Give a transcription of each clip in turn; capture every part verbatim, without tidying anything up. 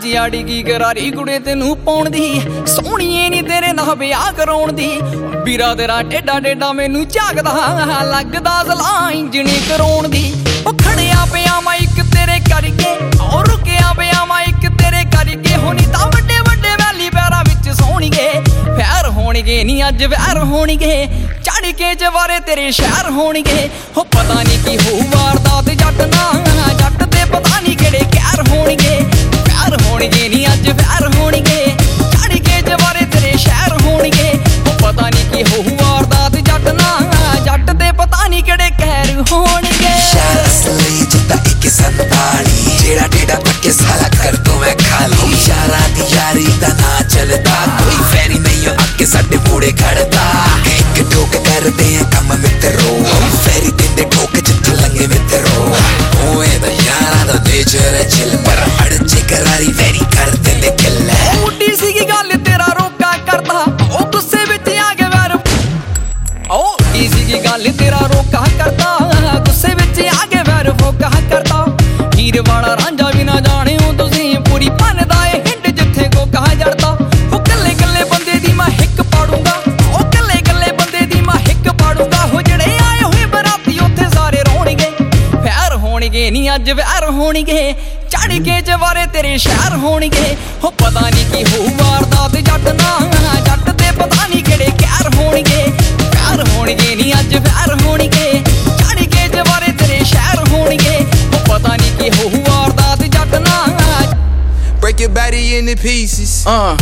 ਜਿਆੜੀ ਕੀ ਕਰਾਰੀ ਕੁੜੇ ਤੈਨੂੰ ਪਾਉਣ ਦੀ ਸੋਹਣੀਏ ਨੀ ਤੇਰੇ ਨਾਲ ਵਿਆਹ ਕਰਾਉਣ ਦੀ ਵੀਰਾ ਤੇਰਾ ਟੇਡਾ ਟੇਡਾ ਮੈਨੂੰ ਝਾਕਦਾ ਲੱਗਦਾ ਸਲਾ ਇੰਜਣੀ ਕਰਾਉਣ ਦੀ ਉਹ ਖੜਿਆ ਪਿਆ ਮੈਂ ਇੱਕ ਤੇਰੇ ਕਰਕੇ ਔ ਰੁਕਿਆ ਪਿਆ ਮੈਂ ਇੱਕ ਤੇਰੇ ਕਰਕੇ ਹੋਣੀ ਤਾਂ ਵੱਡੇ ਵੱਡੇ ਵੈਲੀ ਪੈਰਾਂ ਵਿੱਚ ਸੋਹਣੀਏ ਫੈਰ ਹੋਣਗੇ ਨੀ ਅੱਜ ਵੈਰ ਹੋਣਗੇ ਚੜ ਕੇ ਜਵਾਰੇ ਤੇਰੇ ਸ਼ਹਿਰ ਹੋਣਗੇ ਹੋ ਪਤਾ ਨਹੀਂ ਕੀ ਹੋਊ ਵਾਰਦਾਤ ਜੱਟ ਨਾ ਜੱਟ ਤੇ ਪਤਾ ਨਹੀਂ ਕਿਹੜੇ ਕਹਿਰ ਹੋਣਗੇ ਪਿਆਰ ਹੋਣਗੇ ਨੀ ਅੱਜ ਵੈਰ ਹੋਣਗੇ ਚੜ ਕੇ ਜਵਾਰੇ ਤੇਰੇ ਸ਼ਹਿਰ ਹੋਣਗੇ ਹੋ ਪਤਾ ਨਹੀਂ ਕੀ ਹੋਊ ਵਾਰਦਾਤ ਜੱਟ ਨਾ ਜੱਟ ਤੇ ਪਤਾ ਨਹੀਂ ਕਿਹੜੇ ਕਹਿਰ ਹੋਣਗੇ ਸ਼ਹਿਰ ਅਸਲੀ ਜਿੱਦਾਂ ਇੱਕ ਸੰਤਾਲੀ ਜਿਹੜਾ ਟੇਡਾ ਪੱਕੇ ਸਾਲਾ ਕਰ ਦੋ ਮੈਂ ਖਾਲੀ ਸ਼ਹਿਰਾਂ ਦੀ ਯਾਰੀ ਦਾ ਨਾ ਚੱਲਦਾ ਕੋਈ ਫੈਰੀ ਨਹੀਂ ਅੱਗੇ ਸਾਡੇ ਮੂੜੇ ਖੜਦਾ ਇੱਕ ਠੋਕ ਕਰਦੇ ਆ ਕੰਮ ਮਿੱਤਰੋ ਫੈਰੀ ਦਿੰਦੇ ਠੋਕ ਜਿੱਥੇ ਲੰਗੇ ਮਿੱਤਰੋ ਓਏ ਦਾ ਯਾਰਾਂ ਦਾ ਨੇਚਰ ਚਿਲ ਪਰ ਅੜਚੇ ਕਰਾਰੀ ਫੈਰੀ ਕਰ ਦਿੰਦੇ ਕਿੱਲ ਉੱਡੀ ਸੀਗੀ ਗੱਲ ਤੇਰਾ ਰੋਕਾ ਕਰਦਾ ਉਹ ਗੁੱਸੇ ਵਿੱਚ ਆ ਕੇ ਵੈਰ ਉਹ ਕੀ ਸੀਗੀ ਗੱਲ ਤੇਰਾ ਰੋਕਾ ਕਰਦਾ ਗੁੱਸੇ ਵਿੱਚ ਆ ਕੇ ਵੈਰ ਫੋਕਾ ਕਰਦਾ ਹੀਰ ਵਾਲਾ ਰਾਂਝਾ ਵੀ ਨਾ ਜਾਣਿਓ ਤੁਸੀਂ ਪੂਰੀ ਭੰਨਦਾ ਏ ਹਿੰਡ ਜਿੱਥੇ ਕੋਕਾ ਜੜਦਾ ਉਹ ਕੱਲੇ ਕੱਲੇ ਬੰਦੇ ਦੀ ਮੈਂ ਹਿੱਕ ਪਾੜੂੰਗਾ ਉਹ ਕੱਲੇ ਕੱਲੇ ਬੰਦੇ ਦੀ ਮੈਂ ਹਿੱਕ ਪਾੜੂੰਗਾ ਹੋ ਜਿਹੜੇ ਆਏ ਹੋਏ ਬਰਾਤੀ ਉੱਥੇ ਸਾਰੇ ਰੋਣਗੇ ਫੈਰ ਹੋਣਗੇ ਨੀ ਅੱਜ ਵੈਰ ਹੋਣਗੇ ਚੜ ਕੇ ਜਵਾਰੇ ਤੇਰੇ ਸ਼ਹਿਰ ਹੋਣਗੇ ਹੋ ਪਤਾ ਨਹੀਂ ਕੀ ਹੋਊ ਵਾਰਦਾਤ ਜੱਟ ਨਾ ਜੱਟ ਤੇ ਪਤਾ ਨਹੀਂ ਕਿਹੜੇ ਕਹਿਰ ਹੋਣਗੇ ਪਿਆਰ ਹੋਣਗੇ ਨੀ ਅੱਜ ਵੈਰ ਹੋਣਗੇ ਚੜ ਕੇ ਜਵਾਰੇ ਤੇਰੇ ਸ਼ਹਿਰ ਹੋਣਗੇ ਹੋ ਪਤਾ ਨਹੀਂ ਕੀ ਹੋਊ ਵਾਰਦਾਤ ਜੱਟ ਨਾ Break your body into pieces uh.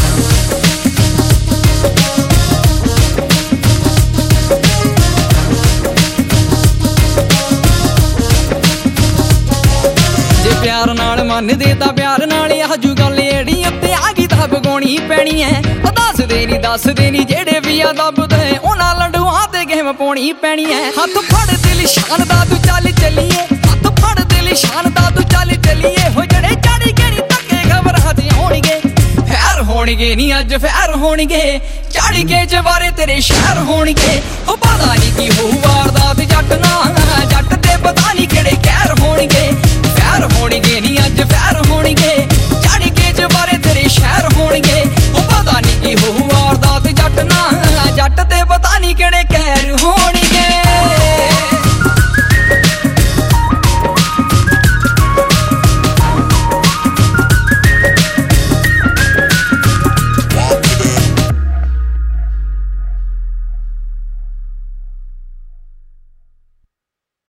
ਜੇ ਪਿਆਰ ਨਾਲ ਮੰਨਦੇ ਤਾਂ ਪਿਆਰ ਨਾਲ ਆਜੂ ਗੱਲ ਏੜੀ ਉੱਤੇ ਆ ਗਈ ਤਾਂ ਬਗਾਉਣੀ ਪੈਣੀ ਐ ਉਹ ਦੱਸਦੇ ਨੀ ਦੱਸਦੇ ਨੀ ਜਿਹੜੇ ਵੀ ਆ ਦੱਬਦੇ ਉਹਨਾਂ ਲੰਡੂਆਂ ਤੇ ਗੇਮ ਪਾਉਣੀ ਪੈਣੀ ਐ ਹੱਥ ਫੜ ਦਿਲ ਸ਼ਾਨ ਦਾ ਤੂੰ ਚੱਲ ਚੱਲੀਏ ਹੱਥ ਫੜ ਦਿਲ ਸ਼ਾਨ ਦਾ ਤੂੰ ਚੱਲ ਚੱਲੀਏ ਹੋ ਜਿਹੜੇ ਚੜੀ ਕੇ ਨੀ ਧੱਕੇ ਘਬਰਾ ਤੇ ਆਉਣਗੇ ਫੈਰ ਹੋਣਗੇ ਨੀ ਅੱਜ ਫੈਰ ਹੋਣਗੇ ਚੜ ਕੇ ਜਵਾਰੇ ਤੇਰੇ ਸ਼ਹਿਰ ਹੋਣਗੇ ਉਹ ਪਤਾ ਨੀ ਕੀ ਹੋਊ ਵਾਰਦਾਤ ਜੱਟ ਨਾ ਜੱਟ ਤੇ ਪਤਾ ਨੀ ਕਿਹੜੇ ਕਹਿਰ ਹੋਣਗੇ ਫੈਰ ਹੋਣਗੇ